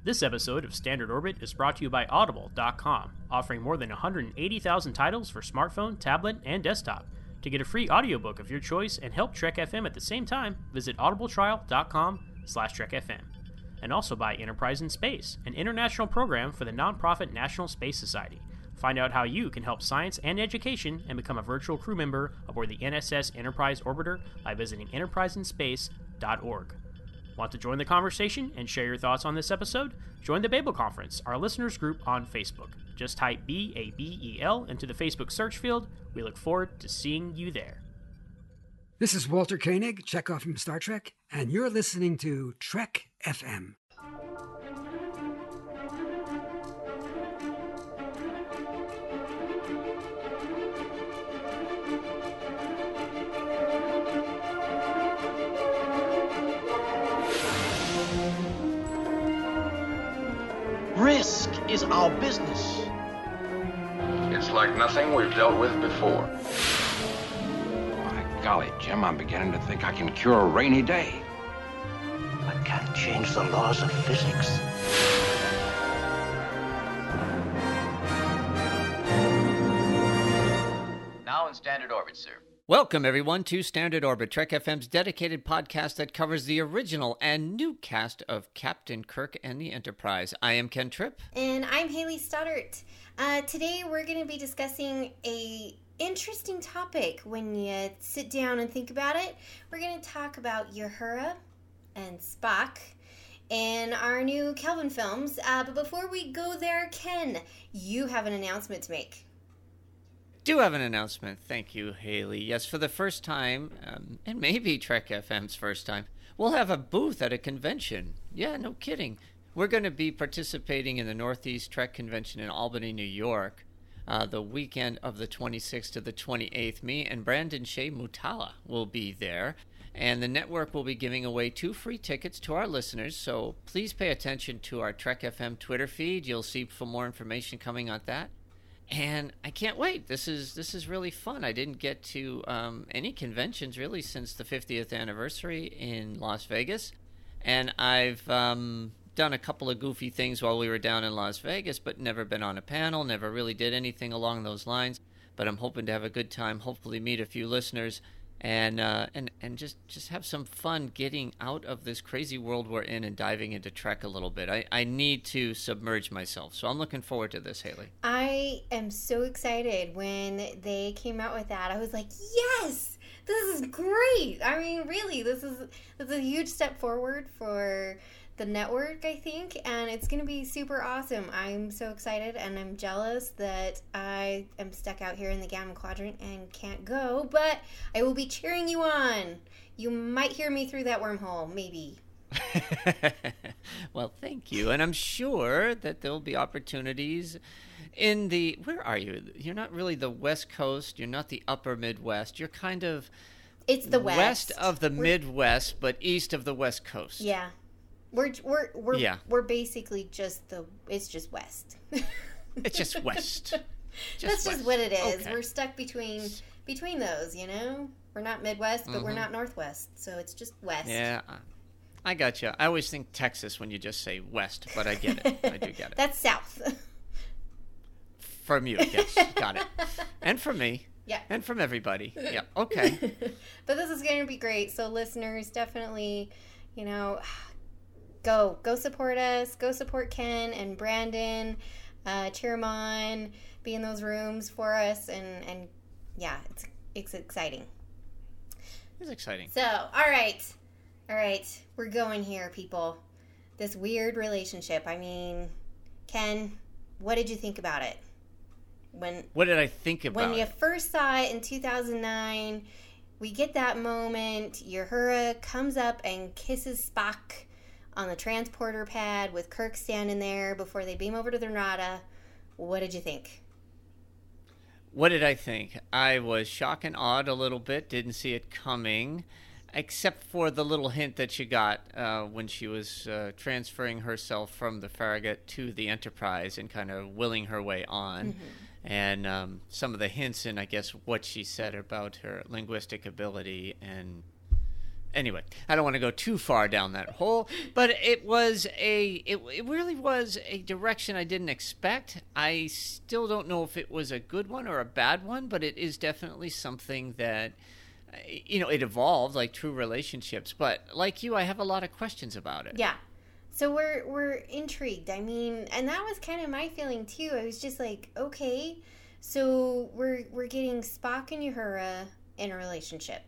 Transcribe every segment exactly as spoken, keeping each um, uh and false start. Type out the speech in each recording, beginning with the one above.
This episode of Standard Orbit is brought to you by Audible dot com, offering more than one hundred eighty thousand titles for smartphone, tablet, and desktop. To get a free audiobook of your choice and help Trek F M at the same time, visit audibletrial dot com slash Trek F M. And also by Enterprise in Space, an international program for the nonprofit National Space Society. Find out how you can help science and education and become a virtual crew member aboard the N S S Enterprise Orbiter by visiting enterprise in space dot org. Want to join the conversation and share your thoughts on this episode? Join the Babel Conference, our listeners group on Facebook. Just type B A B E L into the Facebook search field. We look forward to seeing you there. This is Walter Koenig, Chekhov from Star Trek, and you're listening to Trek F M. Risk is our business. It's like nothing we've dealt with before. By golly, Jim, I'm beginning to think I can cure a rainy day. I can't change the laws of physics. Now in Standard Orbit, sir. Welcome, everyone, to Standard Orbit, Trek F M's dedicated podcast that covers the original and new cast of Captain Kirk and the Enterprise. I am Ken Tripp. And I'm Haley Stoddart. Uh, today we're going to be discussing a interesting topic when you sit down and think about it. We're going to talk about Uhura and Spock and our new Kelvin films. Uh, but before we go there, Ken, you have an announcement to make. Do have an announcement. Thank you, Haley. Yes, for the first time, um, and maybe Trek F M's first time, we'll have a booth at a convention. Yeah, no kidding. We're going to be participating in the Northeast Trek Convention in Albany, New York, uh, the weekend of the twenty-sixth to the twenty-eighth. Me and Brandon Shea Mutala will be there, and the network will be giving away two free tickets to our listeners, so please pay attention to our Trek F M Twitter feed. You'll see for more information coming on that. And I can't wait. This is this is really fun. I didn't get to um, any conventions really since the fiftieth anniversary in Las Vegas. And I've um, done a couple of goofy things while we were down in Las Vegas, but never been on a panel, never really did anything along those lines. But I'm hoping to have a good time, hopefully meet a few listeners, and uh, and and just, just have some fun getting out of this crazy world we're in and diving into Trek a little bit. I, I need to submerge myself, so I'm looking forward to this, Haley. I am so excited when they came out with that. I was like, yes, this is great. I mean, really, this is, this is a huge step forward for the network, I think, and it's going to be super awesome. I'm so excited, and I'm jealous that I am stuck out here in the Gamma Quadrant and can't go, but I will be cheering you on. You might hear me through that wormhole, maybe. Well, thank you, and I'm sure that there'll be opportunities in the, where are you? You're not really the West Coast, you're not the upper Midwest, you're kind of it's the West. West of the We're... Midwest, but east of the West Coast. Yeah. We're we're we're yeah. we're basically just the it's just west. It's just west. Just That's west. Just what it is. Okay. We're stuck between between those, you know. We're not Midwest, but mm-hmm. we're not Northwest, so it's just west. Yeah, I got you. I always think Texas when you just say west, but I get it. I do get it. That's south. From you, yes, got it. And from me. Yeah. And from everybody. Yeah. Okay. But this is going to be great. So listeners, definitely, you know. Go, go support us. Go support Ken and Brandon. Uh, cheer them on. Be in those rooms for us, and, and yeah, it's it's exciting. It's exciting. So, all right, all right, we're going here, people. This weird relationship. I mean, Ken, what did you think about it? When what did I think about when you it? first saw it in two thousand nine? We get that moment. Uhura comes up and kisses Spock on the transporter pad with Kirk standing there before they beam over to the Renata. What did you think? What did I think? I was shocked and awed a little bit. Didn't see it coming, except for the little hint that she got uh, when she was uh, transferring herself from the Farragut to the Enterprise and kind of willing her way on. Mm-hmm. And um, some of the hints in, I guess, what she said about her linguistic ability and Anyway, I don't want to go too far down that hole, but it was a, it, it really was a direction I didn't expect. I still don't know if it was a good one or a bad one, but it is definitely something that, you know, it evolved like true relationships. But like you, I have a lot of questions about it. Yeah. So we're we're intrigued. I mean, and that was kind of my feeling too. I was just like, okay, so we're we're getting Spock and Uhura in a relationship.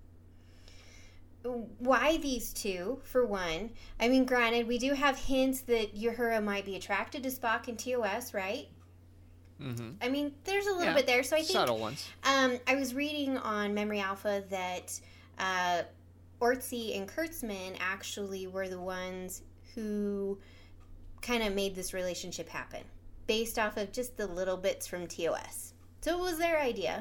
Why these two, for one? I mean, granted, we do have hints that Uhura might be attracted to Spock and T O S, right? Mm-hmm. I mean, there's a little Yeah, bit there. So I think subtle ones. Um, I was reading on Memory Alpha that uh, Ortsy and Kurtzman actually were the ones who kind of made this relationship happen, based off of just the little bits from T O S. So it was their idea.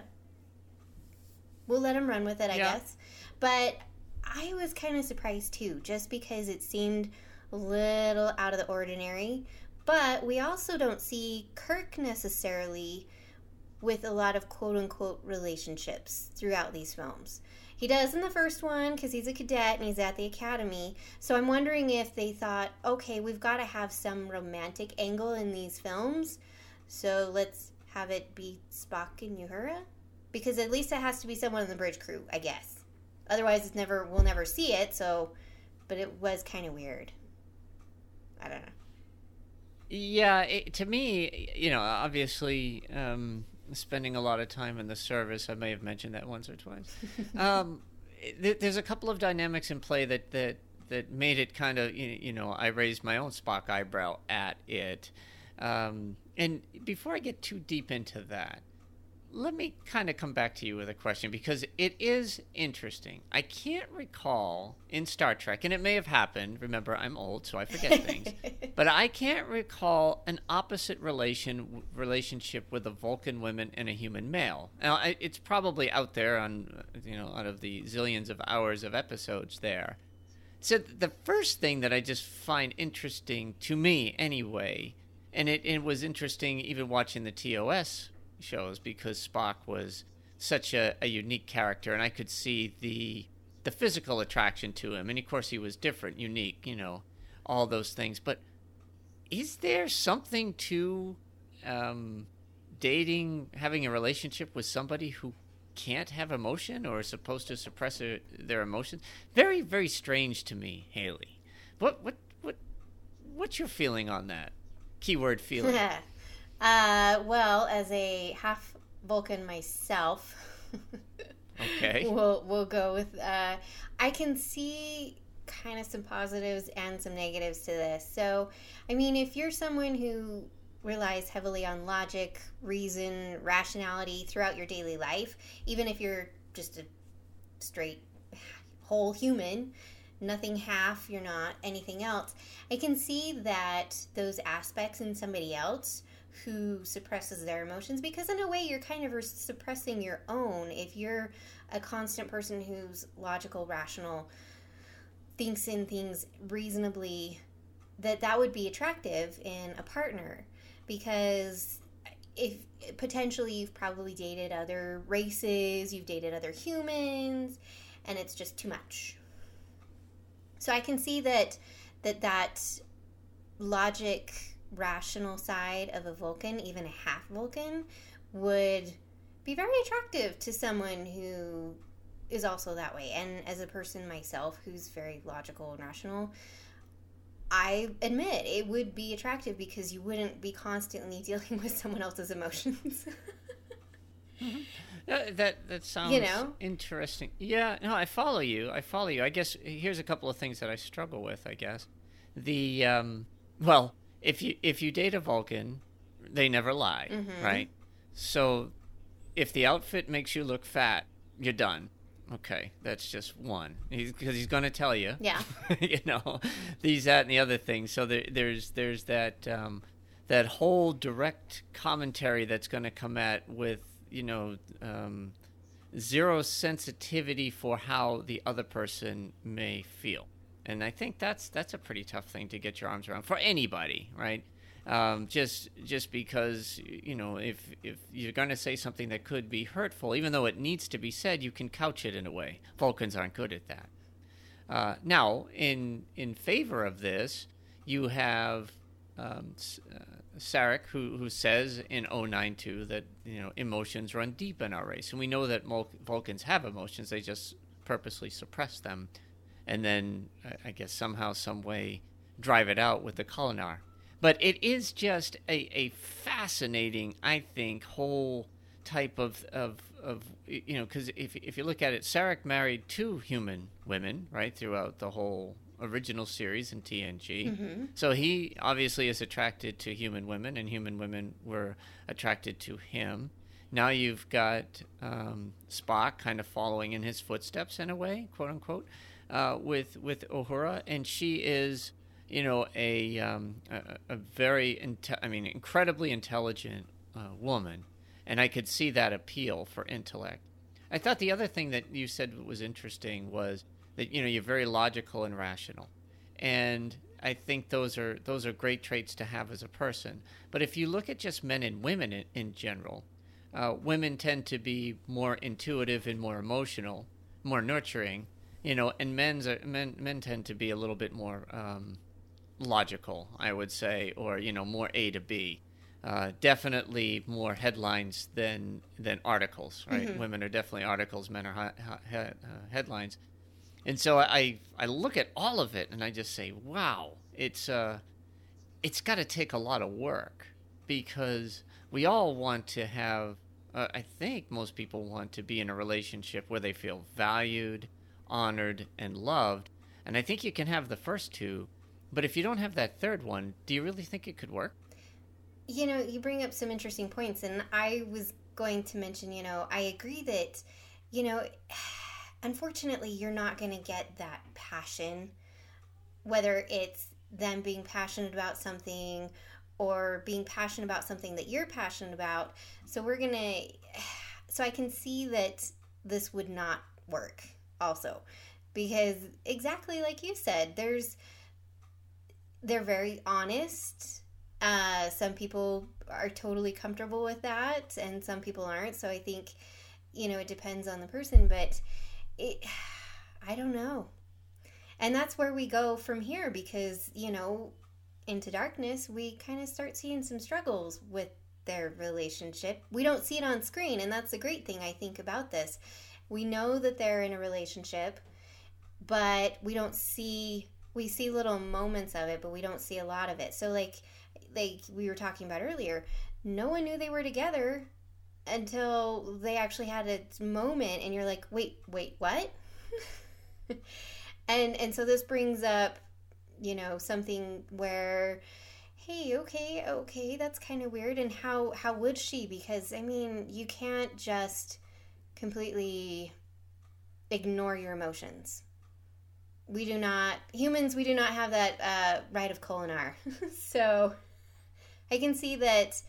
We'll let them run with it, I Yeah. guess. But I was kind of surprised too, just because it seemed a little out of the ordinary. But we also don't see Kirk necessarily with a lot of quote-unquote relationships throughout these films. He does in the first one because he's a cadet and he's at the academy. So I'm wondering if they thought, okay, we've got to have some romantic angle in these films. So let's have it be Spock and Uhura. Because at least it has to be someone in the bridge crew, I guess. Otherwise, it's never we'll never see it. So, but it was kind of weird. I don't know. Yeah, it, to me, you know, obviously, um, spending a lot of time in the service, I may have mentioned that once or twice. um, th- there's a couple of dynamics in play that that, that made it kind of, you, you know, I raised my own Spock eyebrow at it. Um, and before I get too deep into that, let me kind of come back to you with a question, because it is interesting. I can't recall in Star Trek, and it may have happened. Remember, I'm old, so I forget things. But I can't recall an opposite relation relationship with a Vulcan woman and a human male. Now, I, it's probably out there on, you know, out of the zillions of hours of episodes there. So the first thing that I just find interesting, to me anyway, and it, it was interesting even watching the T O S shows, because Spock was such a, a unique character, and I could see the the physical attraction to him, and of course he was different, unique, you know, all those things. But is there something to um, dating, having a relationship with somebody who can't have emotion or is supposed to suppress their, their emotions? Very, very strange to me, Haley. What what what what's your feeling on that? Keyword feeling. Uh, well, as a half Vulcan myself, okay, we'll we'll go with. Uh, I can see kind of some positives and some negatives to this. So, I mean, if you're someone who relies heavily on logic, reason, rationality throughout your daily life, even if you're just a straight whole human, nothing half, you're not anything else, I can see that those aspects in somebody else who suppresses their emotions, because in a way you're kind of suppressing your own. If you're a constant person who's logical, rational, thinks in things reasonably, that that would be attractive in a partner, because if potentially you've probably dated other races, you've dated other humans, and it's just too much. So I can see that that that logic, rational side of a Vulcan, even a half Vulcan, would be very attractive to someone who is also that way. And as a person myself who's very logical and rational, I admit it would be attractive, because you wouldn't be constantly dealing with someone else's emotions. mm-hmm. Uh, that that sounds you know? interesting. Yeah, no, I follow you. I follow you. I guess here's a couple of things that I struggle with, I guess. The, um, well, if you if you date a Vulcan, they never lie, mm-hmm. right? So if the outfit makes you look fat, you're done. Okay, that's just one. He's because he's going to tell you. Yeah. You know, these, that, and the other things. So there, there's there's that um, that whole direct commentary that's going to come at with, you know, um, zero sensitivity for how the other person may feel. And I think that's that's a pretty tough thing to get your arms around for anybody, right? Um, just just because, you know, if if you're going to say something that could be hurtful, even though it needs to be said, you can couch it in a way. Vulcans aren't good at that. Uh, now, in in favor of this, you have um, uh, Sarek, who who says in oh nine two that, you know, emotions run deep in our race, and we know that Mul- Vulcans have emotions. They just purposely suppress them, and then I guess somehow, some way, drive it out with the Kholinar. But it is just a, a fascinating, I think, whole type of, of, of you know, because if, if you look at it, Sarek married two human women, right, throughout the whole original series in T N G. Mm-hmm. So he obviously is attracted to human women, and human women were attracted to him. Now you've got um, Spock kind of following in his footsteps in a way, quote unquote, uh, with, with Uhura, and she is... you know, a um, a, a very, inte- I mean, incredibly intelligent uh, woman, and I could see that appeal for intellect. I thought the other thing that you said was interesting was that, you know, you're very logical and rational, and I think those are those are great traits to have as a person. But if you look at just men and women in, in general, uh, women tend to be more intuitive and more emotional, more nurturing, you know, and men's are, men men tend to be a little bit more um, logical, I would say, or, you know, more A to B. Uh, definitely more headlines than than articles, right? Mm-hmm. Women are definitely articles, men are ha- ha- ha- uh, headlines. And so I I look at all of it and I just say, wow, it's uh, it's got to take a lot of work, because we all want to have, uh, I think most people want to be in a relationship where they feel valued, honored, and loved. And I think you can have the first two, but if you don't have that third one, do you really think it could work? You know, you bring up some interesting points, and I was going to mention, you know, I agree that, you know, unfortunately, you're not going to get that passion, whether it's them being passionate about something or being passionate about something that you're passionate about. So we're going to, so I can see that this would not work also, because exactly like you said, there's, they're very honest. Uh, some people are totally comfortable with that, and some people aren't. So I think, you know, it depends on the person, but it, I don't know. And that's where we go from here, because, you know, Into Darkness, we kind of start seeing some struggles with their relationship. We don't see it on screen, and that's the great thing, I think, about this. We know that they're in a relationship, but we don't see, we see little moments of it, but we don't see a lot of it. So, like, like we were talking about earlier, no one knew they were together until they actually had a moment, and you're like, wait, wait, what? and and so this brings up, you know, something where, hey, okay, okay, that's kind of weird, and how how would she? Because, I mean, you can't just completely ignore your emotions. We do not, humans, we do not have that uh, right of Kholinar. So I can see that,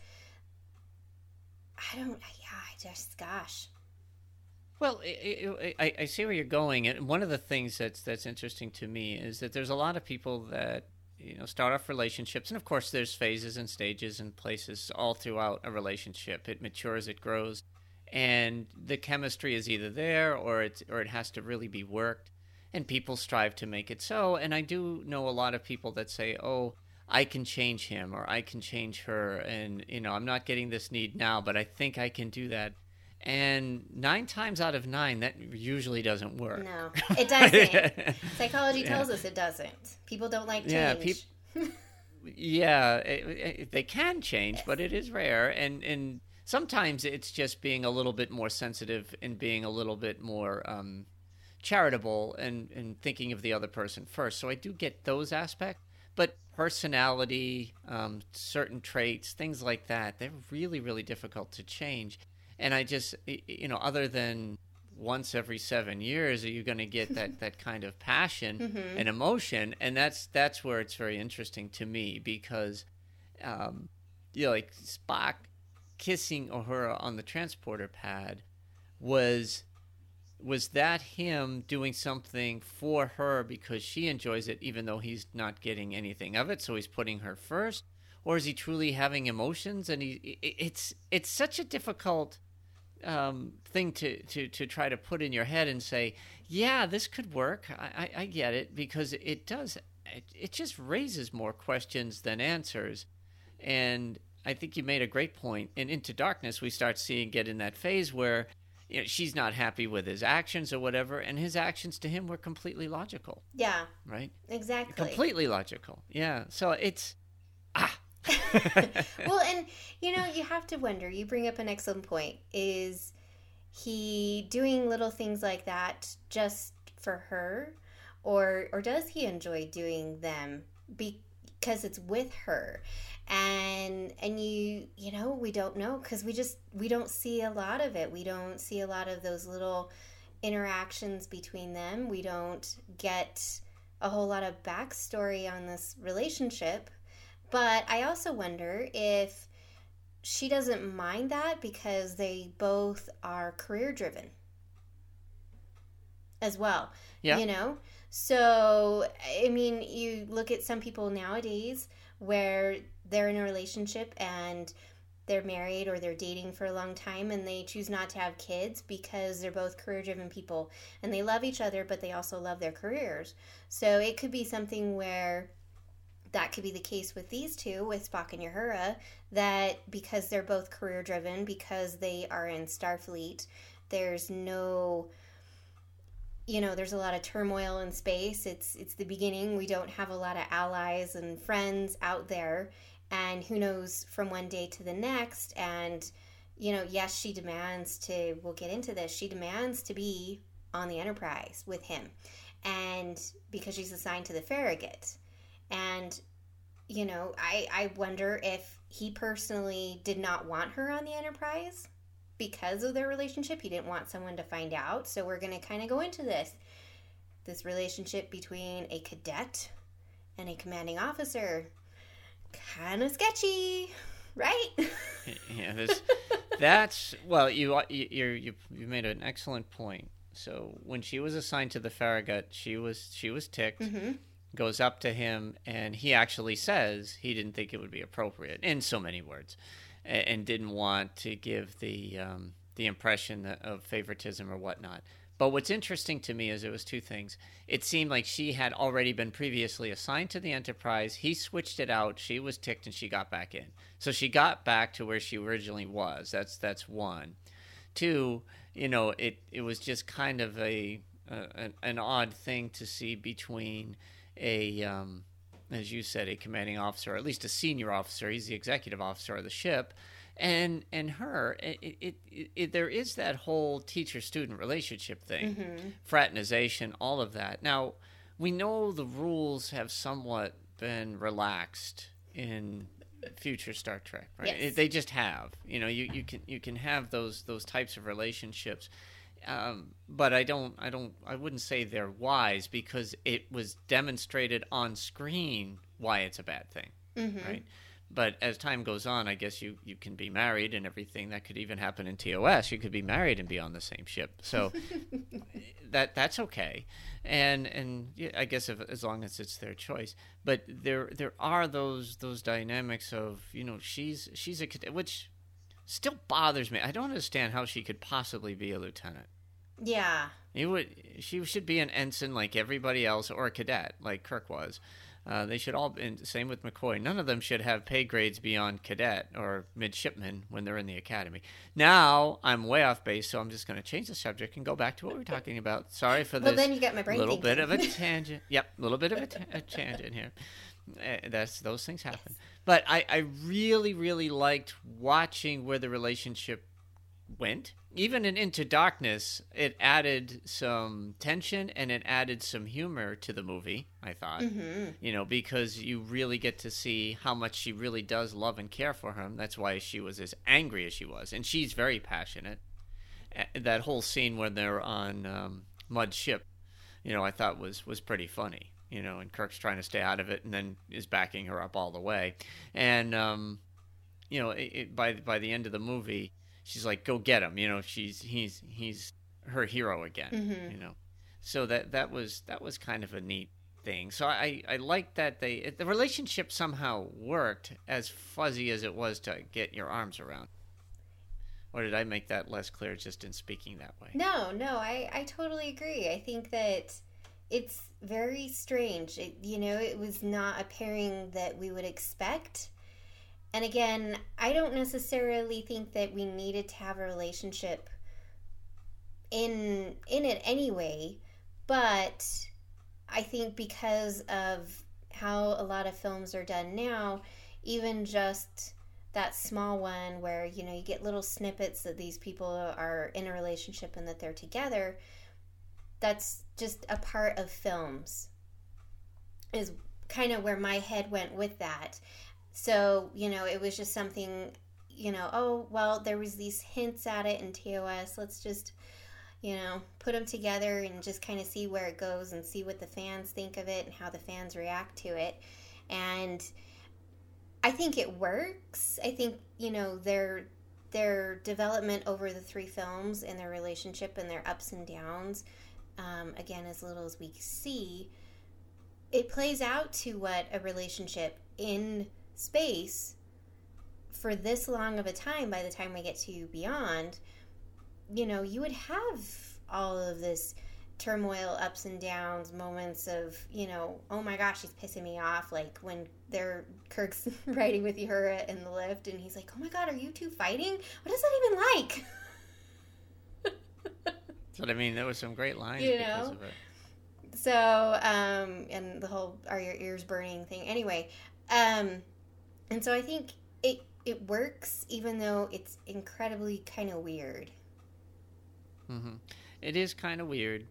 I don't, yeah, I just, gosh. Well, I, I, I see where you're going, and one of the things that's that's interesting to me is that there's a lot of people that, you know, start off relationships, and of course there's phases and stages and places all throughout a relationship. It matures, it grows, and the chemistry is either there or it's or it has to really be worked, and people strive to make it so. And I do know a lot of people that say, oh, I can change him or I can change her, and, you know, I'm not getting this need now, but I think I can do that. And nine times out of nine, that usually doesn't work. No, it doesn't. Psychology tells yeah. us it doesn't. People don't like change. Yeah, peop- yeah it, it, they can change, yes. But it is rare. And, and sometimes it's just being a little bit more sensitive and being a little bit more um, charitable and, and thinking of the other person first. So I do get those aspects. But personality, um, certain traits, things like that, they're really, really difficult to change. And I just, you know, other than once every seven years, are you going to get that, that kind of passion mm-hmm. and emotion? And that's that's where it's very interesting to me, because, um, you know, like Spock kissing Uhura on the transporter pad, was was that him doing something for her because she enjoys it, even though he's not getting anything of it, so he's putting her first? Or is he truly having emotions? And he, it's it's such a difficult um, thing to, to, to try to put in your head and say, yeah, this could work. I, I, I get it, because it does. It, it just raises more questions than answers. And I think you made a great point. And Into Darkness, we start seeing get in that phase where, you know, she's not happy with his actions or whatever, and his actions to him were completely logical. Yeah. Right? Exactly. Completely logical. Yeah. So it's, ah. Well, and, you know, you have to wonder, you bring up an excellent point. Is he doing little things like that just for her? Or, or does he enjoy doing them because it's with her? And and you you know, we don't know, because we just we don't see a lot of it. We don't see a lot of those little interactions between them. We don't get a whole lot of backstory on this relationship. But I also wonder if she doesn't mind that because they both are career driven as well. Yeah. You know? So, I mean, you look at some people nowadays where they're in a relationship and they're married or they're dating for a long time and they choose not to have kids because they're both career-driven people and they love each other, but they also love their careers. So it could be something where that could be the case with these two, with Spock and Uhura, that because they're both career-driven, because they are in Starfleet, there's no... You know, there's a lot of turmoil in space. It's it's the beginning. We don't have a lot of allies and friends out there. And who knows from one day to the next. And, you know, yes, she demands to, we'll get into this, she demands to be on the Enterprise with him. And because she's assigned to the Farragut. And, you know, I, I wonder if he personally did not want her on the Enterprise because of their relationship. He didn't want someone to find out. So we're going to kind of go into this. This relationship between a cadet and a commanding officer. Kind of sketchy, right? Yeah, this, that's, well, you, you, you, you made an excellent point. So when she was assigned to the Farragut, she was, she was ticked, mm-hmm. goes up to him, and he actually says he didn't think it would be appropriate, in so many words. And didn't want to give the um, the impression of favoritism or whatnot. But what's interesting to me is it was two things. It seemed like she had already been previously assigned to the Enterprise. He switched it out. She was ticked and she got back in. So she got back to where she originally was. That's that's one. Two, you know, it, it was just kind of a, a an, an odd thing to see between a... Um, as you said, a commanding officer, or at least a senior officer. He's the executive officer of the ship. And and her, it, it, it, it, there is that whole teacher-student relationship thing, mm-hmm. fraternization, all of that. Now, we know the rules have somewhat been relaxed in future Star Trek, right? Yes. It, they just have. You know, you, you can you can have those those types of relationships. Um, but I don't, I don't, I wouldn't say they're wise because it was demonstrated on screen why it's a bad thing, mm-hmm. right? But as time goes on, I guess you, you can be married and everything. That could even happen in T O S. You could be married and be on the same ship, so that that's okay. And and yeah, I guess if, as long as it's their choice. But there there are those those dynamics of, you know, she's she's a which. Still bothers me. I don't understand how she could possibly be a lieutenant. Yeah. It would. She should be an ensign like everybody else, or a cadet like Kirk was. Uh, they should all. And same with McCoy. None of them should have pay grades beyond cadet or midshipman when they're in the academy. Now I'm way off base, so I'm just going to change the subject and go back to what we we're talking about. Sorry for this. Well, then you got my brain little thinking. bit of a tangent. Yep, a little bit of a, ta- a tangent here. Uh, that's those things happen. Yes. But I, I really, really liked watching where the relationship went. Even in Into Darkness, it added some tension and it added some humor to the movie, I thought. Mm-hmm. You know, because you really get to see how much she really does love and care for him. That's why she was as angry as she was. And she's very passionate. That whole scene when they're on um, Mudd's ship, you know, I thought was, was pretty funny. You know, and Kirk's trying to stay out of it, and then is backing her up all the way. And um, you know, it, it, by by the end of the movie, she's like, "Go get him!" You know, she's he's he's her hero again. Mm-hmm. You know, so that that was that was kind of a neat thing. So I I like that they it, the relationship somehow worked, as fuzzy as it was to get your arms around. Or did I make that less clear just in speaking that way? No, no, I, I totally agree. I think that it's very strange. It, you know, it was not a pairing that we would expect. And again, I don't necessarily think that we needed to have a relationship in in it anyway, but I think because of how a lot of films are done now, even just that small one where, you know, you get little snippets that these people are in a relationship and that they're together, that's just a part of films, is kind of where my head went with that. So, you know, it was just something, you know, oh, well, there was these hints at it in T O S. Let's just, you know, put them together and just kind of see where it goes and see what the fans think of it and how the fans react to it. And I think it works. I think, you know, their their development over the three films and their relationship and their ups and downs, um, again, as little as we see, it plays out to what a relationship in space for this long of a time, by the time we get to Beyond, you know, you would have all of this turmoil, ups and downs, moments of, you know, oh my gosh, she's pissing me off. Like when they're, Kirk's riding with Uhura in the lift and he's like, oh my God, are you two fighting? What is that even like? That's what I mean. There was some great lines you because know? of it. So, um, and the whole are your ears burning thing. Anyway, um, and so I think it, it works, even though it's incredibly kind of weird. Mm-hmm. It is kind of weird.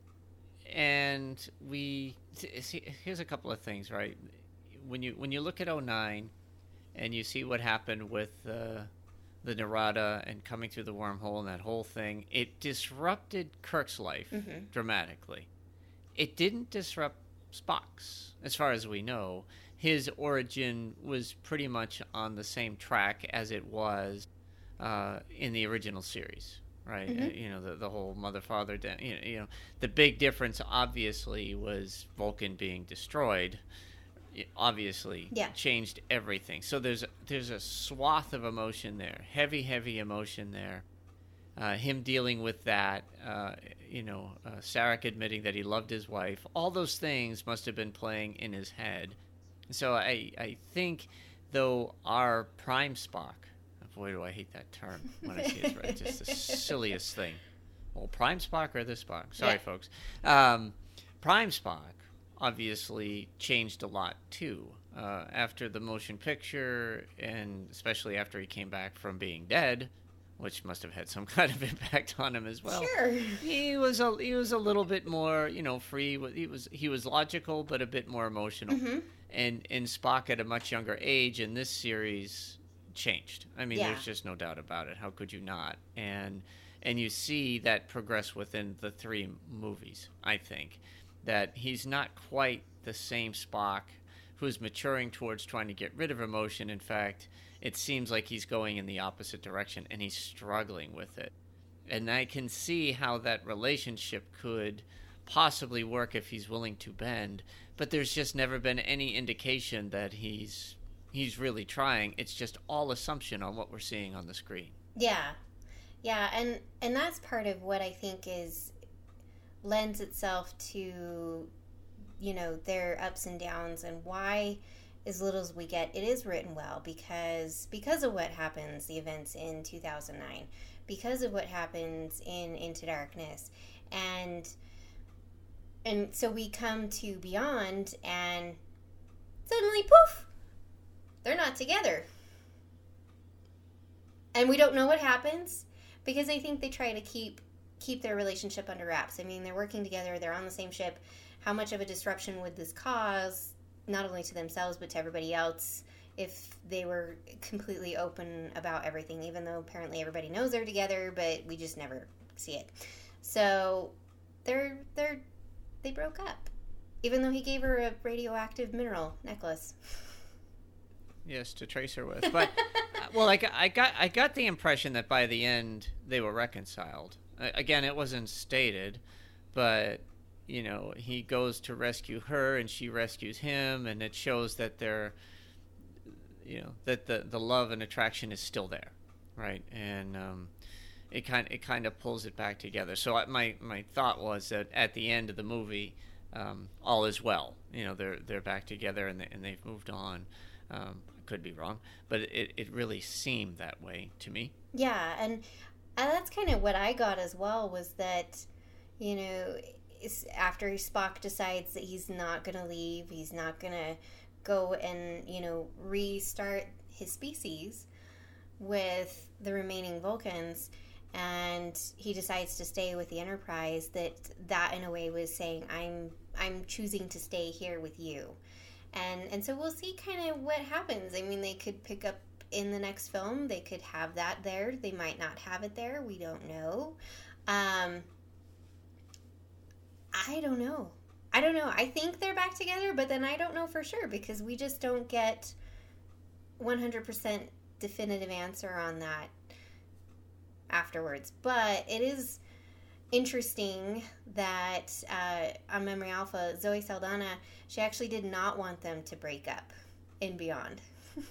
And we see, here's a couple of things, right? When you when you look at oh nine and you see what happened with uh, the Narada and coming through the wormhole and that whole thing, it disrupted Kirk's life mm-hmm. dramatically. It didn't disrupt Spock's, as far as we know. His origin was pretty much on the same track as it was uh, in the original series. Right, mm-hmm. uh, you know, the the whole mother father, you know, you know, the big difference obviously was Vulcan being destroyed. It obviously yeah. changed everything. So there's there's a swath of emotion there, heavy, heavy emotion there. Uh, him dealing with that, uh, you know, uh, Sarek admitting that he loved his wife. All those things must have been playing in his head. So I I think, though, our Prime Spock. Boy, do I hate that term when I see it. Right? Just the silliest thing. Well, Prime Spock or this Spock? Sorry, yeah. folks. Um, Prime Spock obviously changed a lot, too. Uh, after the motion picture, and especially after he came back from being dead, which must have had some kind of impact on him as well. Sure. He was a, he was a little bit more, you know, free. He was, he was logical, but a bit more emotional. Mm-hmm. And, and Spock at a much younger age in this series changed. I mean, yeah. there's just no doubt about it. How could you not? And and you see that progress within the three movies, I think. That he's not quite the same Spock who's maturing towards trying to get rid of emotion. In fact, it seems like he's going in the opposite direction, and he's struggling with it. And I can see how that relationship could possibly work if he's willing to bend, but there's just never been any indication that he's he's really trying. It's just all assumption on what we're seeing on the screen. Yeah. Yeah, and and that's part of what I think is lends itself to, you know, their ups and downs, and why as little as we get, it is written well because because of what happens, the events in two thousand nine, because of what happens in Into Darkness, and and so we come to Beyond, and suddenly, poof, they're not together. And we don't know what happens because I think they try to keep keep their relationship under wraps. I mean, they're working together, they're on the same ship. How much of a disruption would this cause, not only to themselves but to everybody else, if they were completely open about everything, even though apparently everybody knows they're together, but we just never see it. So they're they're they broke up, even though he gave her a radioactive mineral necklace. Yes, to trace her with. But well, I, I got I got the impression that by the end they were reconciled. Again, it wasn't stated, but you know, he goes to rescue her and she rescues him, and it shows that they're, you know, that the the love and attraction is still there, right? And um, it kind it kind of pulls it back together. So I, my my thought was that at the end of the movie, um, all is well. You know, they're they're back together and they, and they've moved on. Um, I could be wrong, but it it really seemed that way to me. Yeah, and uh, that's kind of what I got as well, was that, you know, it's after Spock decides that he's not going to leave, he's not going to go and, you know, restart his species with the remaining Vulcans, and he decides to stay with the Enterprise, that that in a way was saying, I'm I'm choosing to stay here with you. And and so we'll see kind of what happens. I mean, they could pick up in the next film, they could have that there, they might not have it there, we don't know. um I don't know I don't know I think they're back together, but then I don't know for sure, because we just don't get one hundred percent definitive answer on that afterwards. But it is interesting that uh, on Memory Alpha, Zoe Saldana, she actually did not want them to break up in Beyond.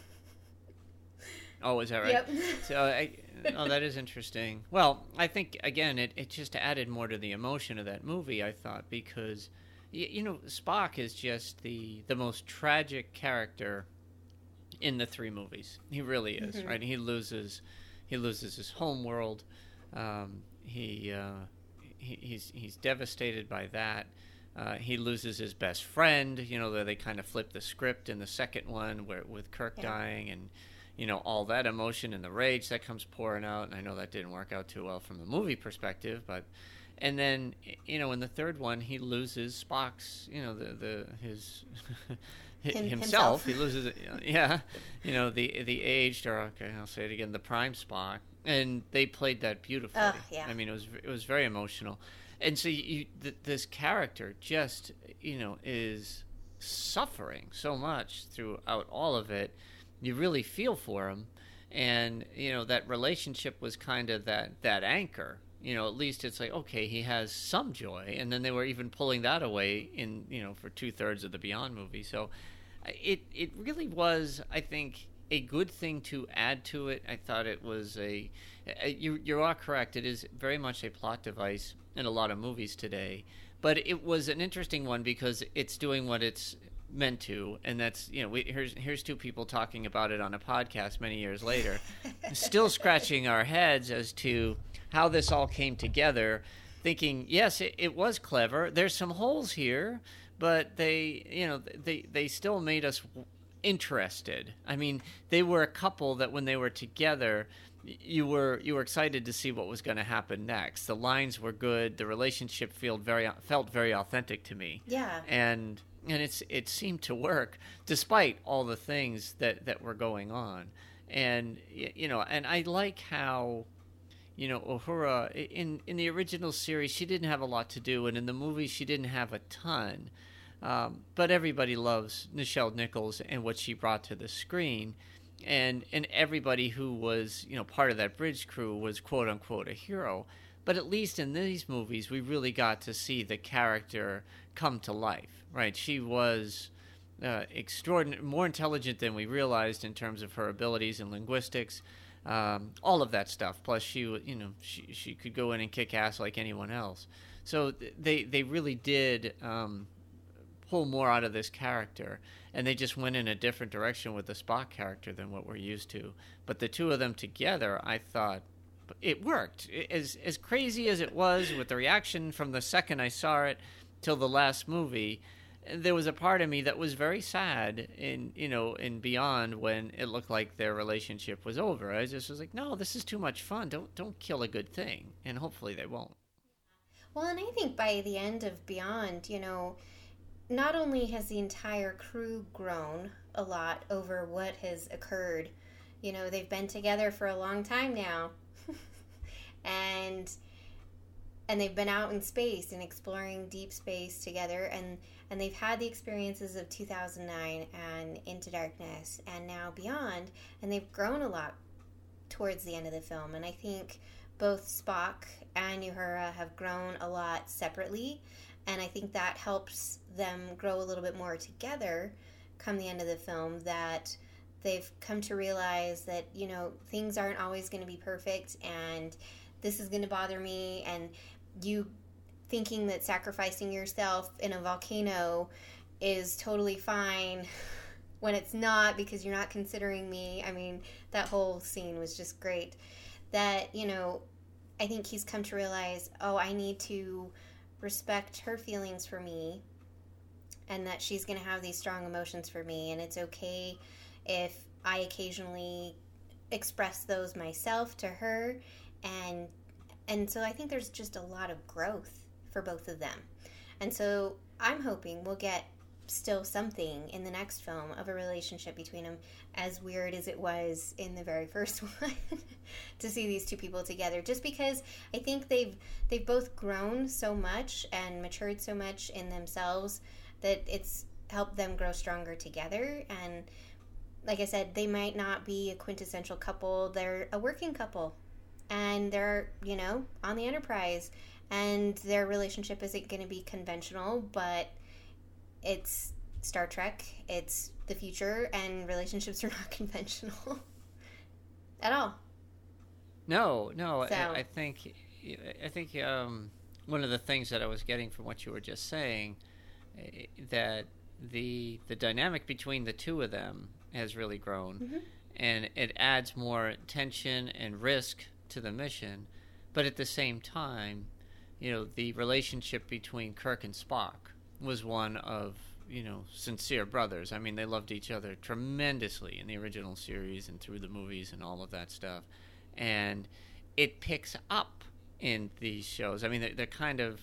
Oh, is that right? Yep. So, I, oh, that is interesting. Well, I think, again, it, it just added more to the emotion of that movie, I thought, because, you, you know, Spock is just the, the most tragic character in the three movies. He really is, mm-hmm. right? He loses he loses his home world. Um, he, uh, he he's he's devastated by that. Uh, he loses his best friend. You know, they kind of flip the script in the second one, where with Kirk yeah. dying, and you know, all that emotion and the rage that comes pouring out. And I know that didn't work out too well from the movie perspective, but and then, you know, in the third one, he loses Spock's, you know, the the his himself. himself. He loses it. Yeah, you know, the the aged, or okay, I'll say it again, the prime Spock, and they played that beautifully. Oh, yeah. I mean, it was it was very emotional, and so you, th- this character just, you know, is suffering so much throughout all of it. You really feel for him, and you know that relationship was kind of that that anchor. You know, at least it's like, okay, he has some joy, and then they were even pulling that away in, you know, for two thirds of the Beyond movie. So it it really was, I think, a good thing to add to it. I thought it was a, a you you are correct. It is very much a plot device in a lot of movies today, but it was an interesting one because it's doing what it's meant to, and that's, you know, we, here's here's two people talking about it on a podcast many years later, still scratching our heads as to how this all came together, thinking, yes, it, it was clever. There's some holes here, but they, you know, they they still made us interested. I mean, they were a couple that when they were together, you were you were excited to see what was going to happen next. The lines were good. The relationship felt very felt very authentic to me. Yeah. And and it's it seemed to work despite all the things that, that were going on. And you know, and I like how, you know, Uhura, in, in the original series, she didn't have a lot to do, and in the movie, she didn't have a ton. Um, but everybody loves Nichelle Nichols and what she brought to the screen, and and everybody who was, you know, part of that bridge crew was quote unquote a hero. But at least in these movies, we really got to see the character come to life, right? She was uh, extraordinary, more intelligent than we realized in terms of her abilities in linguistics. Um, all of that stuff. Plus, she, you know, she she could go in and kick ass like anyone else. So th- they they really did um, pull more out of this character, and they just went in a different direction with the Spock character than what we're used to. But the two of them together, I thought, it worked. As as crazy as it was with the reaction from the second I saw it till the last movie, there was a part of me that was very sad in, you know, in Beyond when it looked like their relationship was over. I just was like, no, this is too much fun. Don't don't kill a good thing. And hopefully they won't. Well, and I think by the end of Beyond, you know, not only has the entire crew grown a lot over what has occurred, you know, they've been together for a long time now. and and they've been out in space and exploring deep space together, and and they've had the experiences of two thousand nine and Into Darkness and now Beyond, and they've grown a lot towards the end of the film. And I think both Spock and Uhura have grown a lot separately, and I think that helps them grow a little bit more together come the end of the film, that they've come to realize that, you know, things aren't always going to be perfect, and this is going to bother me, and you thinking that sacrificing yourself in a volcano is totally fine when it's not, because you're not considering me. I mean, that whole scene was just great. That, you know, I think he's come to realize, oh, I need to respect her feelings for me, and that she's going to have these strong emotions for me, and it's okay if I occasionally express those myself to her. And and so I think there's just a lot of growth for both of them. And so I'm hoping we'll get still something in the next film of a relationship between them, as weird as it was in the very first one to see these two people together, just because I think they've they've both grown so much and matured so much in themselves that it's helped them grow stronger together. And like I said, they might not be a quintessential couple, they're a working couple, and they're, you know, on the Enterprise, and their relationship isn't going to be conventional, but it's Star Trek, it's the future, and relationships are not conventional at all. No, no, So. I, I think, I think um, one of the things that I was getting from what you were just saying, eh, that the the dynamic between the two of them has really grown, mm-hmm. and it adds more tension and risk to the mission, but at the same time, you know, the relationship between Kirk and Spock was one of, you know, sincere brothers. I mean, they loved each other tremendously in the original series and through the movies and all of that stuff. And it picks up in these shows. I mean, they're, they're kind of,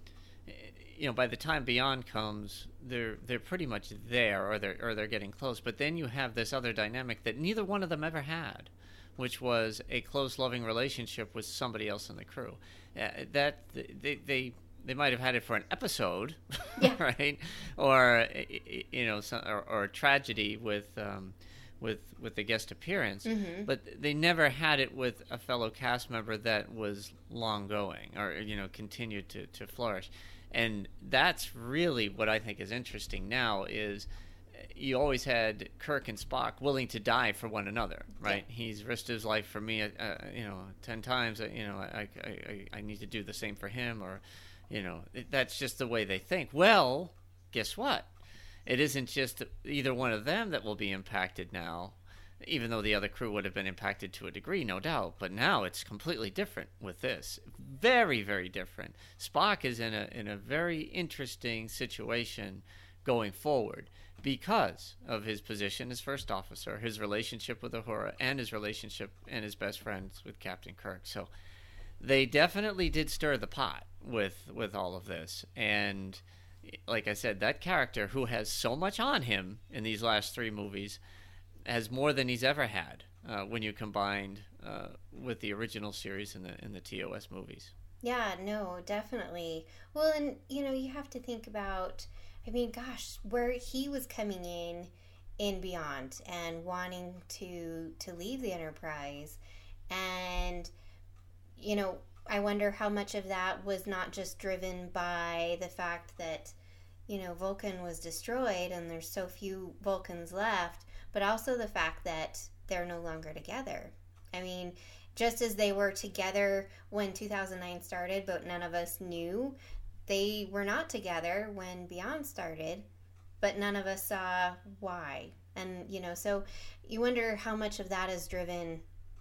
you know, by the time Beyond comes, they're they're pretty much there, or they're or they're getting close. But then you have this other dynamic that neither one of them ever had, which was a close, loving relationship with somebody else in the crew. Uh, that they they they might have had it for an episode, yeah. right? Or you know, some, or, or a tragedy with um, with with the guest appearance, mm-hmm. but they never had it with a fellow cast member that was long going, or you know, continued to, to flourish. And that's really what I think is interesting now, is you always had Kirk and Spock willing to die for one another, right? Yeah. He's risked his life for me, uh, you know, ten times. Uh, you know, I, I I need to do the same for him, or, you know, that's just the way they think. Well, guess what? It isn't just either one of them that will be impacted now, even though the other crew would have been impacted to a degree, no doubt. But now it's completely different with this. Very, very different. Spock is in a in a very interesting situation going forward because of his position as first officer, his relationship with Uhura, and his relationship and his best friends with Captain Kirk. So they definitely did stir the pot with with all of this. And like I said, that character, who has so much on him in these last three movies, has more than he's ever had uh, when you combined uh, with the original series and the in the T O S movies. Yeah, no, definitely. Well, and, you know, you have to think about, I mean, gosh, where he was coming in in Beyond and wanting to to leave the Enterprise. And, you know, I wonder how much of that was not just driven by the fact that, you know, Vulcan was destroyed and there's so few Vulcans left, but also the fact that they're no longer together. I mean, just as they were together when two thousand nine started, but none of us knew, they were not together when Beyond started, but none of us saw why. And, you know, so you wonder how much of that has driven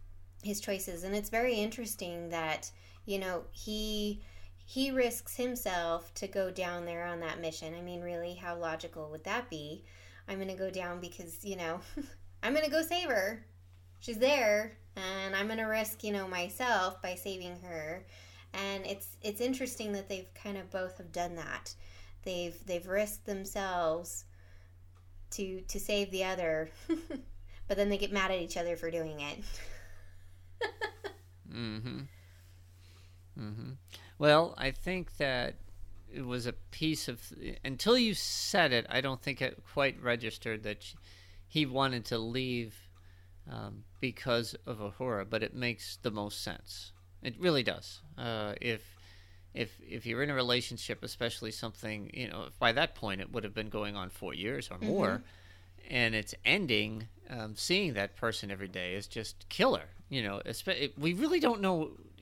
his choices. And it's very interesting that, you know, he he risks himself to go down there on that mission. I mean, really, how logical would that be? I'm going to go down because, you know, I'm going to go save her. She's there, and I'm going to risk, you know, myself by saving her. And it's it's interesting that they've kind of both have done that. They've they've risked themselves to to save the other, but then they get mad at each other for doing it. mm-hmm. Mm-hmm. Well, I think that it was a piece of, until you said it, I don't think it quite registered that she, he wanted to leave um, because of Uhura, but it makes the most sense. It really does. Uh, if if if you're in a relationship, especially something, you know, by that point it would have been going on four years or more, mm-hmm. and it's ending, um, seeing that person every day is just killer. You know, we really don't know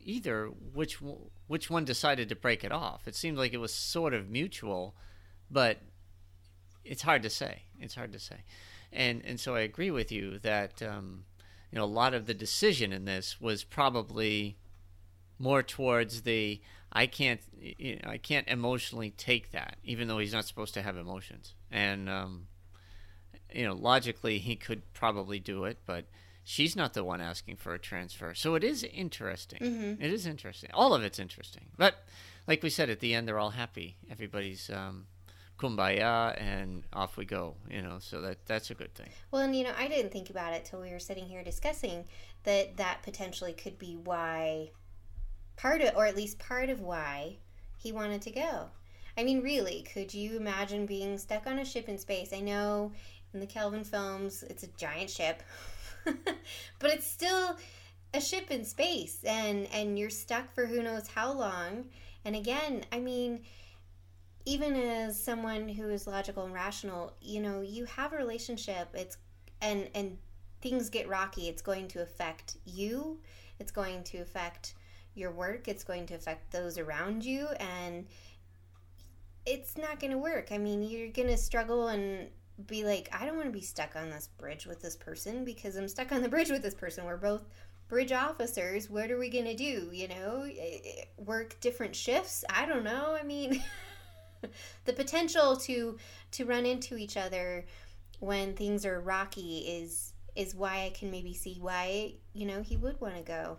either which which one decided to break it off. It seemed like it was sort of mutual, but it's hard to say. It's hard to say. And and so I agree with you that um, you know, a lot of the decision in this was probably more towards the I can't you know, I can't emotionally take that, even though he's not supposed to have emotions. And um, you know, logically he could probably do it, but she's not the one asking for a transfer. So it is interesting. Mm-hmm. It is interesting. All of it's interesting. But like we said, at the end, they're all happy. Everybody's um, kumbaya, and off we go. You know, so that that's a good thing. Well, and you know, I didn't think about it till we were sitting here discussing that that potentially could be why part of, or at least part of why he wanted to go. I mean, really, could you imagine being stuck on a ship in space? I know in the Kelvin films, it's a giant ship. But it's still a ship in space, and, and you're stuck for who knows how long. And again, I mean, even as someone who is logical and rational, you know, you have a relationship, it's and and things get rocky. It's going to affect you. It's going to affect your work. It's going to affect those around you, and it's not going to work. I mean, you're going to struggle and be like, I don't want to be stuck on this bridge with this person because I'm stuck on the bridge with this person. We're both bridge officers. What are we going to do? You know, work different shifts? I don't know. I mean, the potential to to run into each other when things are rocky is is why I can maybe see why, you know, he would want to go.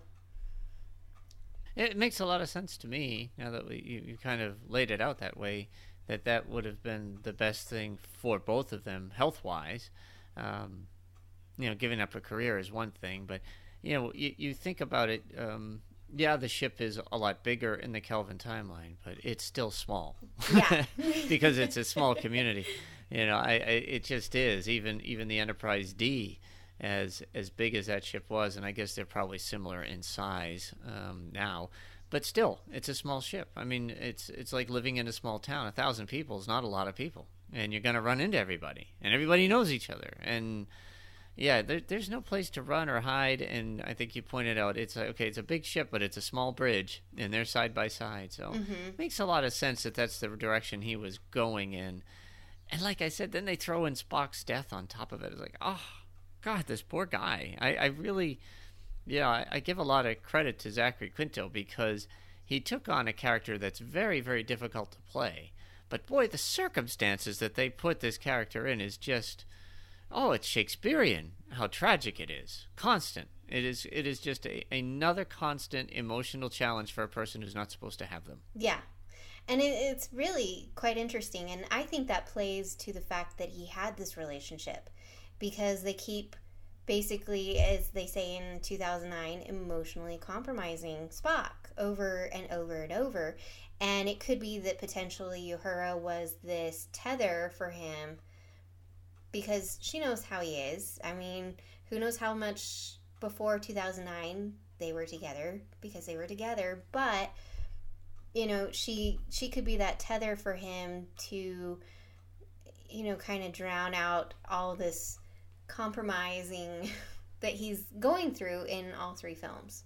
It makes a lot of sense to me now that we, you, you kind of laid it out that way, that that would have been the best thing for both of them health-wise. Um, you know, giving up a career is one thing, but, you know, you, you think about it, um, yeah, the ship is a lot bigger in the Kelvin timeline, but it's still small. Yeah. Because it's a small community. You know, I, I it just is. Even even the Enterprise D, as as big as that ship was, and I guess they're probably similar in size um, now, but still, it's a small ship. I mean, it's it's like living in a small town. A thousand people is not a lot of people, and you're going to run into everybody, and everybody knows each other. And yeah, there, there's no place to run or hide. And I think you pointed out it's a, okay. It's a big ship, but it's a small bridge, and they're side by side. So Mm-hmm. it makes a lot of sense that that's the direction he was going in. And like I said, then they throw in Spock's death on top of it. It's like, oh, God, this poor guy. I, I really, yeah, I, I give a lot of credit to Zachary Quinto because he took on a character that's very, very difficult to play. But boy, the circumstances that they put this character in is just, oh, it's Shakespearean, how tragic it is. Constant. It is It is just a, another constant emotional challenge for a person who's not supposed to have them. Yeah. And it, it's really quite interesting. And I think that plays to the fact that he had this relationship. Because they keep, basically, as they say in two thousand nine, emotionally compromising Spock over and over and over. And it could be that potentially Uhura was this tether for him because she knows how he is. I mean, who knows how much before two thousand nine they were together because they were together. But, you know, she she could be that tether for him to, you know, kind of drown out all this compromising that he's going through in all three films.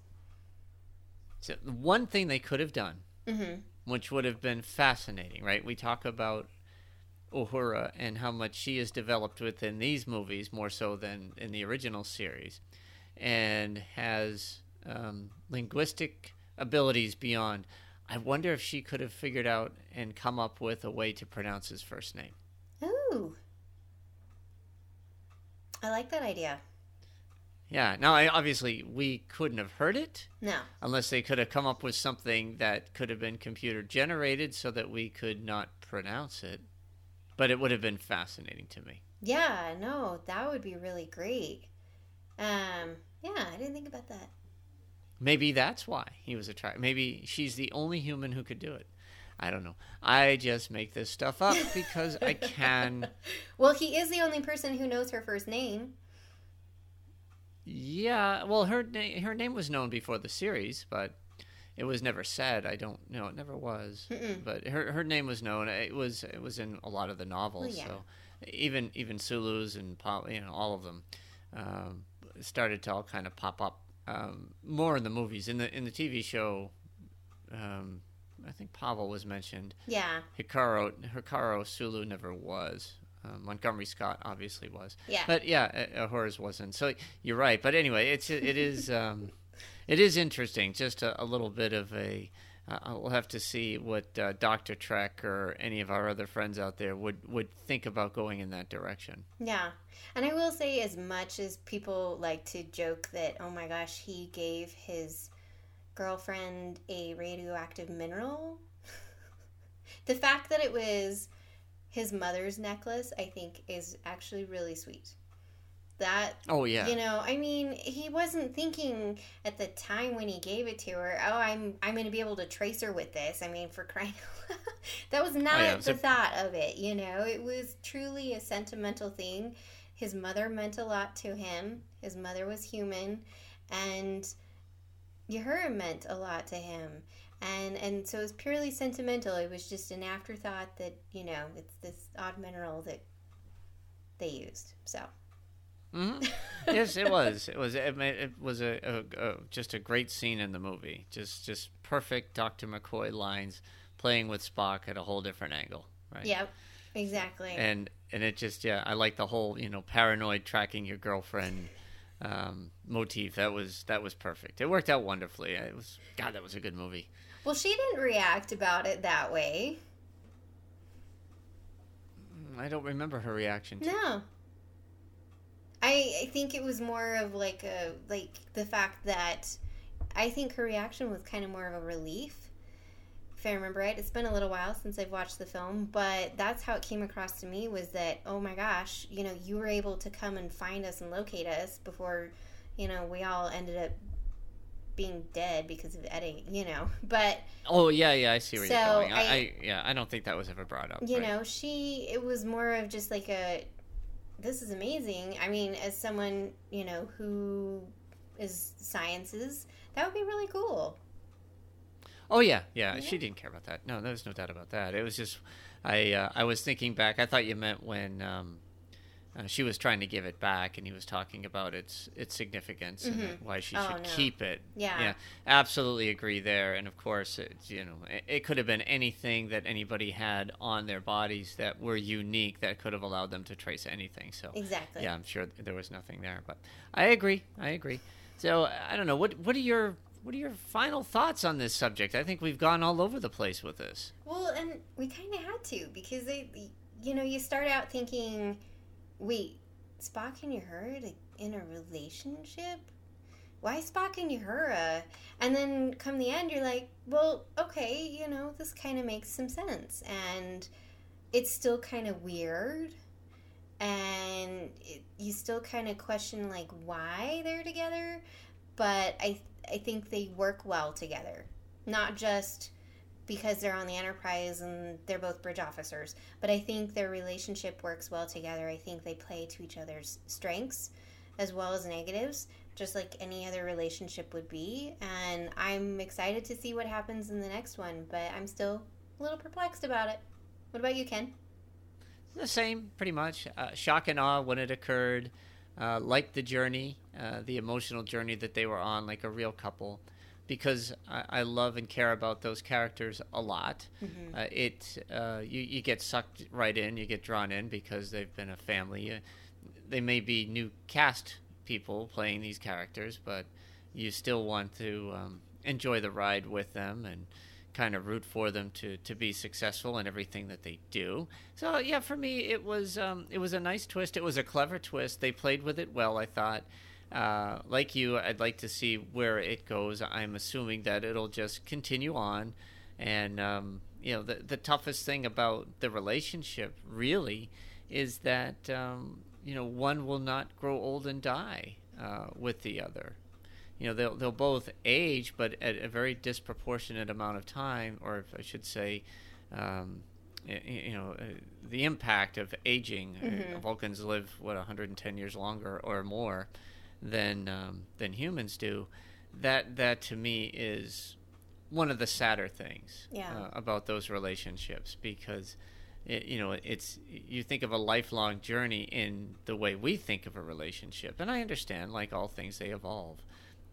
So one thing they could have done, Mm-hmm. which would have been fascinating, right? We talk about Uhura and how much she is developed within these movies more so than in the original series, and has um, linguistic abilities beyond. I wonder if she could have figured out and come up with a way to pronounce his first name. Ooh. I like that idea. Yeah. Now, I, obviously, we couldn't have heard it. No. Unless they could have come up with something that could have been computer generated so that we could not pronounce it. But it would have been fascinating to me. Yeah, no, that would be really great. Um, yeah, I didn't think about that. Maybe that's why he was attracted. Maybe she's the only human who could do it. I don't know. I just make this stuff up because I can. Well, he is the only person who knows her first name. Yeah, well, her na- her name was known before the series, but it was never said. I don't know. It never was. Mm-mm. But her her name was known. It was it was in a lot of the novels. Well, yeah. So even even Sulu's and Paul, you know, all of them um, started to all kind of pop up um, more in the movies. In the in the T V show, um, I think Pavel was mentioned. Yeah. Hikaru Hikaru Sulu never was. Uh, Montgomery Scott obviously was. Yeah. But yeah, uh, hers wasn't. So you're right. But anyway, it's it is um, it is interesting. Just a, a little bit of a. Uh, we'll have to see what uh, Doctor Trek or any of our other friends out there would, would think about going in that direction. Yeah. And I will say, as much as people like to joke that, oh my gosh, he gave his girlfriend a radioactive mineral, the fact that it was his mother's necklace, I think, is actually really sweet. That, oh yeah, you know, I mean, he wasn't thinking at the time when he gave it to her, oh, I'm I'm going to be able to trace her with this. I mean, for crying out loud. That was not oh, yeah, the a... thought of it, you know. It was truly a sentimental thing. His mother meant a lot to him. His mother was human, and Uhura meant a lot to him. And and so it was purely sentimental. It was just an afterthought that, you know, it's this odd mineral that they used, so... Mm-hmm. Yes, it was. It was. It, it was a, a, a just a great scene in the movie. Just just perfect Doctor McCoy lines, playing with Spock at a whole different angle. Right. Yep. Exactly. And and it just yeah, I like the whole you know paranoid tracking your girlfriend um, motif. That was that was perfect. It worked out wonderfully. It was God. That was a good movie. Well, she didn't react about it that way. I don't remember her reaction. To no. I, I think it was more of like a like the fact that I think her reaction was kind of more of a relief, if I remember right. It's been a little while since I've watched the film, but that's how it came across to me, was that, oh my gosh, you know, you were able to come and find us and locate us before, you know, we all ended up being dead because of Eddie, you know. But oh yeah, yeah, I see where so you're going. I, I, I yeah, I don't think that was ever brought up. You right? know, she it was more of just like a, this is amazing. I mean, as someone, you know, who is sciences, that would be really cool. Oh yeah, yeah, yeah. She didn't care about that. No, there's no doubt about that. It was just, I uh, I was thinking back. I thought you meant when um, uh, she was trying to give it back, and he was talking about its its significance mm-hmm. and why she oh, should no. keep it. Yeah, yeah, absolutely agree there. And of course, it, you know, it, it could have been anything that anybody had on their bodies that were unique that could have allowed them to trace anything. So exactly. Yeah, I'm sure there was nothing there. But I agree. I agree. So I don't know. What what are your What are your final thoughts on this subject? I think we've gone all over the place with this. Well, and we kind of had to, because they, you know, you start out thinking, wait, Spock and Uhura in a relationship? Why Spock and Uhura? And then come the end, you're like, well, okay, you know, this kind of makes some sense. And it's still kind of weird. And it, you still kind of question, like, why they're together. But I I think they work well together. Not just because they're on the Enterprise and they're both bridge officers, but I think their relationship works well together. I think they play to each other's strengths as well as negatives, just like any other relationship would be. And I'm excited to see what happens in the next one, but I'm still a little perplexed about it. What about you, Ken? The same, pretty much. Uh, shock and awe when it occurred. Uh, like the journey, uh, the emotional journey that they were on, like a real couple, because I, I love and care about those characters a lot. Mm-hmm. Uh, it uh, you you get sucked right in, you get drawn in because they've been a family. Uh, they may be new cast people playing these characters, but you still want to um, enjoy the ride with them and kind of root for them to, to be successful in everything that they do. So yeah, for me, it was um, it was a nice twist. It was a clever twist. They played with it well, I thought. Uh, like you, I'd like to see where it goes. I'm assuming that it'll just continue on. And, um, you know, the, the toughest thing about the relationship, really, is that, um, you know, one will not grow old and die uh, with the other. You know, they'll they'll both age, but at a very disproportionate amount of time, or if I should say, um, you know, uh, the impact of aging. Mm-hmm. Uh, Vulcans live what one hundred ten years longer or more than um, than humans do. That that to me is one of the sadder things yeah. uh, about those relationships, because it, you know, it's you think of a lifelong journey in the way we think of a relationship, and I understand, like all things, they evolve.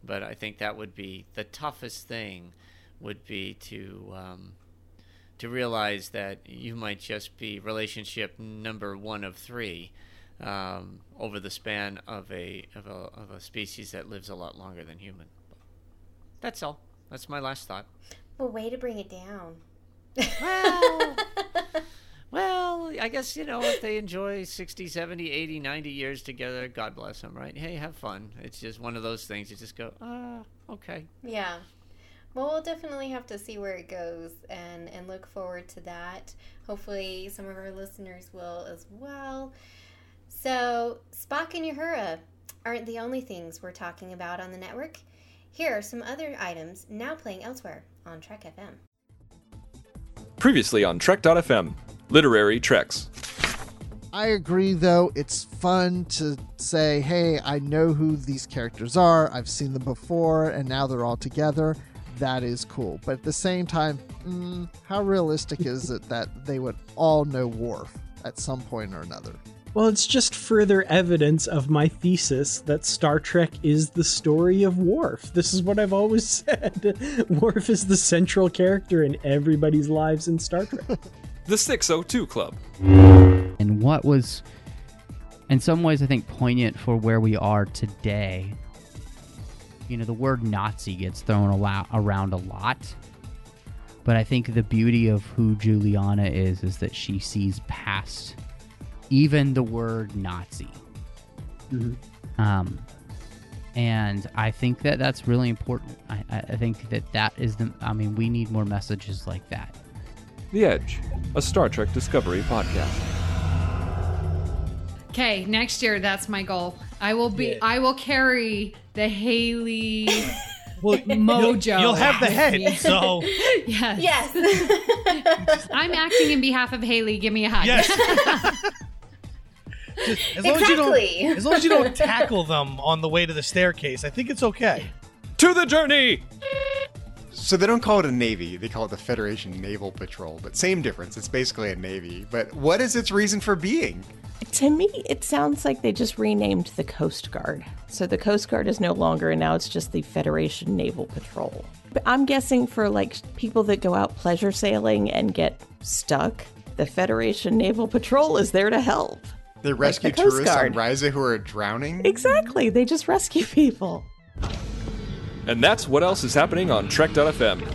But I think that would be the toughest thing, would be to um, to realize that you might just be relationship number one of three um, over the span of a, of a of a species that lives a lot longer than human. That's all. That's my last thought. Well, way to bring it down. Well, well, I guess, you know, if they enjoy sixty, seventy, eighty, ninety years together, God bless them, right? Hey, have fun. It's just one of those things. You just go, ah, okay. Yeah. Well, we'll definitely have to see where it goes and, and look forward to that. Hopefully some of our listeners will as well. So, Spock and Uhura aren't the only things we're talking about on the network. Here are some other items now playing elsewhere on Trek F M. Previously on Trek dot F M, Literary Treks. I agree, though. It's fun to say, hey, I know who these characters are. I've seen them before, and now they're all together. That is cool. But at the same time, mm, how realistic is it that they would all know Worf at some point or another? Well, it's just further evidence of my thesis that Star Trek is the story of Worf. This is what I've always said. Worf is the central character in everybody's lives in Star Trek. The six oh two Club. And what was, in some ways, I think, poignant for where we are today. You know, the word Nazi gets thrown a lot, around a lot. But I think the beauty of who Juliana is, is that she sees past even the word Nazi. Mm-hmm. Um, and I think that that's really important. I, I think that that is the, I mean, we need more messages like that. The Edge, a Star Trek Discovery podcast. Okay, next year, that's my goal. I will be, yeah. I will carry the Haley well, mojo. You'll, you'll have the head, me. so. Yes. Yes. I'm acting in behalf of Haley. Give me a hug. Yes. Just, as, long exactly. as, you don't, as long as you don't tackle them on the way to the staircase, I think it's okay. To the journey! So they don't call it a Navy, they call it the Federation Naval Patrol, but same difference, it's basically a Navy. But what is its reason for being? To me, it sounds like they just renamed the Coast Guard. So the Coast Guard is no longer, and now it's just the Federation Naval Patrol. But I'm guessing for like people that go out pleasure sailing and get stuck, the Federation Naval Patrol is there to help. They rescue like the Coast tourists Guard. on Risa who are drowning? Exactly. They just rescue people. And that's what else is happening on Trek dot F M.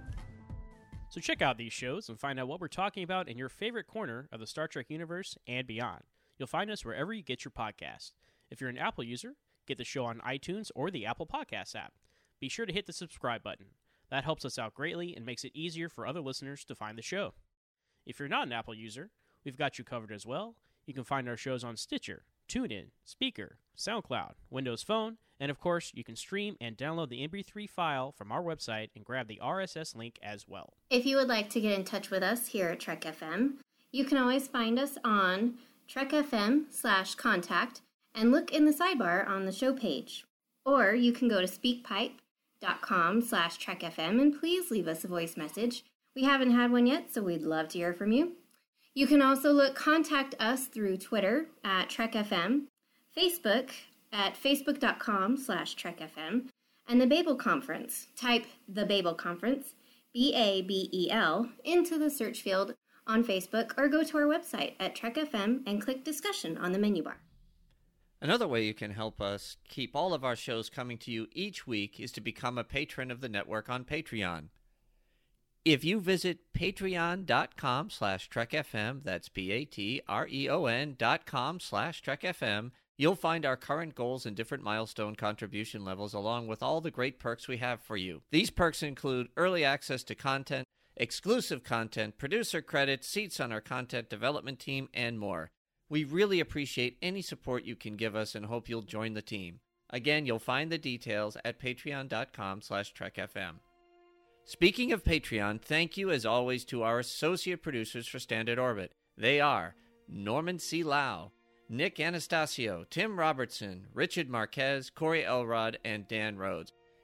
So check out these shows and find out what we're talking about in your favorite corner of the Star Trek universe and beyond. You'll find us wherever you get your podcast. If you're an Apple user, get the show on iTunes or the Apple Podcasts app. Be sure to hit the subscribe button. That helps us out greatly and makes it easier for other listeners to find the show. If you're not an Apple user, we've got you covered as well. You can find our shows on Stitcher, TuneIn, Speaker, SoundCloud, Windows Phone, and of course, you can stream and download the M P three file from our website and grab the R S S link as well. If you would like to get in touch with us here at Trek F M, you can always find us on Trek F M slash contact and look in the sidebar on the show page. Or you can go to speakpipe.com slash Trek FM and please leave us a voice message. We haven't had one yet, so we'd love to hear from you. You can also look contact us through Twitter at Trek F M, Facebook at facebook.com slash Trek FM, and the Babel Conference. Type the Babel Conference, B A B E L, into the search field on Facebook or go to our website at Trek F M and click discussion on the menu bar. Another way you can help us keep all of our shows coming to you each week is to become a patron of the network on Patreon. If you visit patreon.com slash trekfm, that's P-A-T-R-E-O-N dot com slash trekfm, you'll find our current goals and different milestone contribution levels along with all the great perks we have for you. These perks include early access to content, exclusive content, producer credits, seats on our content development team, and more. We really appreciate any support you can give us and hope you'll join the team. Again, you'll find the details at patreon.com slash trekfm. Speaking of Patreon, thank you as always to our associate producers for Standard Orbit. They are Norman C. Lau, Nick Anastasio, Tim Robertson, Richard Marquez, Corey Elrod, and Dan Rhodes.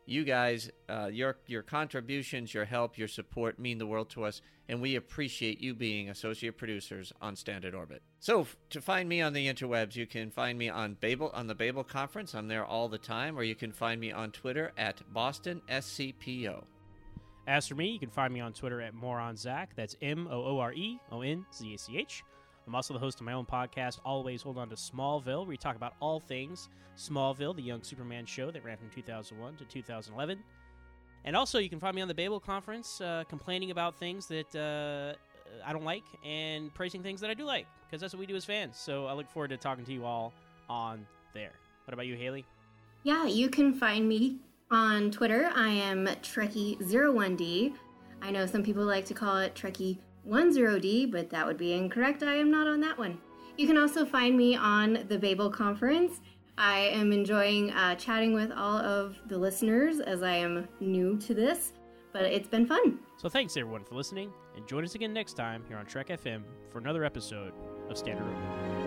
You guys, uh, your your contributions, your help, your support mean the world to us, and we appreciate you being associate producers on Standard Orbit. So, f- to find me on the interwebs, you can find me on Babel on the Babel Conference. I'm there all the time, or you can find me on Twitter at Boston S C P O. As for me, you can find me on Twitter at MoronZach. That's M O O R E O N Z A C H. I'm also the host of my own podcast, Always Hold On to Smallville, where we talk about all things Smallville, the young Superman show that ran from two thousand one to two thousand eleven. And also, you can find me on the Babel Conference, uh, complaining about things that uh, I don't like and praising things that I do like, because that's what we do as fans. So I look forward to talking to you all on there. What about you, Haley? Yeah, you can find me on Twitter. I am Trekkie zero one D. I know some people like to call it Trekkie ten D, but that would be incorrect. I am not on that one. You can also find me on the Babel Conference. I am enjoying uh, chatting with all of the listeners as I am new to this, but it's been fun. So thanks everyone for listening, and join us again next time here on Trek F M for another episode of Standard Orbit.